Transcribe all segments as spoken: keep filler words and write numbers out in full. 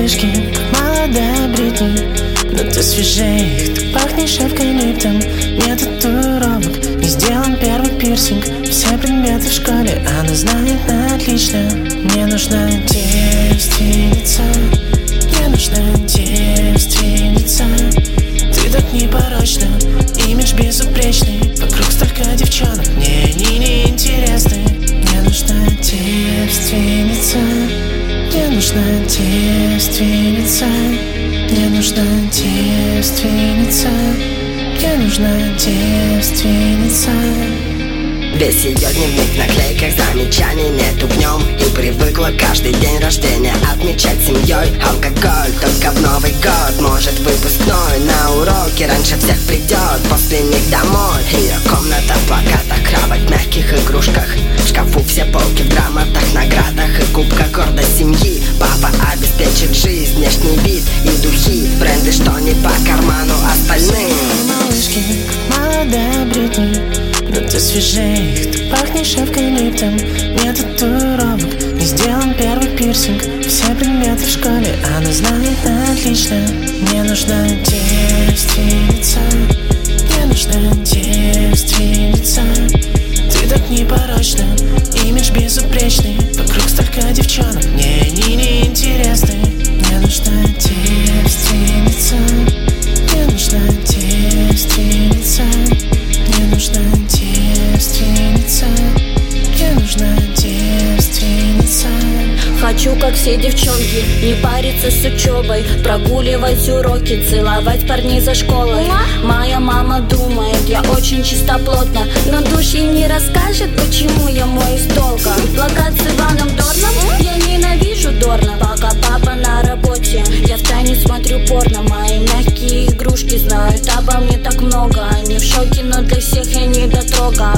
малышки, как молодая Бритни. Но ты свежее их, ты пахнешь эвкалиптом. Нет татуировок, не сделан первый пирсинг. Все предметы в школе она знает на отлично. Мне нужна девственница, мне нужна девственница. Ты так непорочна, имидж безупречный. Вокруг столько девчонок, мне они не интересны. Мне нужна девственница, мне нужна девственница, мне нужна девственница, мне нужна девственница. Весь ее дневник в наклейках, замечаний нету в нем. И привыкла каждый день рождения отмечать семьей. Алкоголь только в Новый год, может выпускной. На уроки раньше всех придет, после них домой. Ее комната в плакатах, кровать в мягких игрушках. В шкафу все полки в грамотах, наградах и кубках. Гордость семьи, папа обеспечит жизнь, внешний вид и духи. Бренды, что не по карману остальным. Малышки, как молодая Бритни. Но ты свежее их, ты пахнешь эвкалиптом. Нет татуировок, не сделан первый пирсинг. Все предметы в школе она знает на отлично. Мне нужна девственница, мне нужна девственница. Ты так непорочна, имидж безупречный. Вокруг столько девчонок, мне они не интересны. Мне нужна девственница, мне нужна девственница, мне нужна девственница, мне нужна девственница. Хочу, как все девчонки, не париться с учебой, прогуливать уроки, целовать парней за школой. Моя мама думает, я очень чистоплотна, но душ ей не расскажет, почему я моюсь долго. Плакат с Иваном Дорном, я ненавижу Дорна. Пока папа на работе, я втайне смотрю порно. Мои мягкие игрушки знают обо мне так много. Они в шоке, но для всех я не дотрога.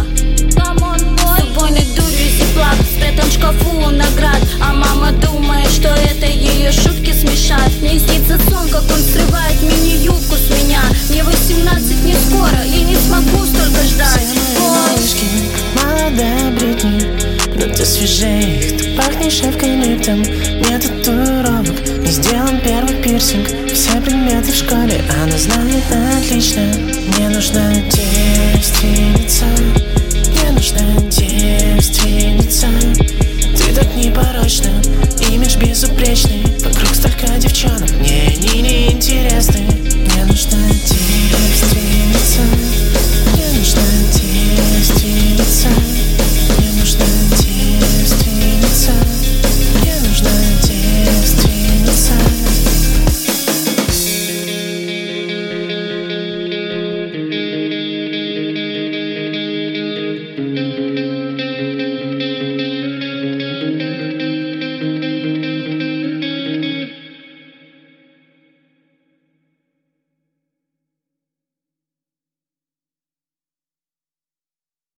С убойной дурью зиплак спрятан в шкафу наград. А мама думает, что это ее шутки смешат. Мне снится сон, как он срывает мини-юбку с меня. Мне восемнадцать не скоро, я не смогу столько ждать. Малышки, как молодая Бритни. Но ты свежее их, ты пахнешь эвкалиптом. Нет татуировок, не сделан первый пирсинг. Все предметы в школе она знает на отлично. Мне нужна девственница, мне нужна девственница. Ты так непорочна, имидж безупречный. Вокруг столько девчонок, мне они не интересны.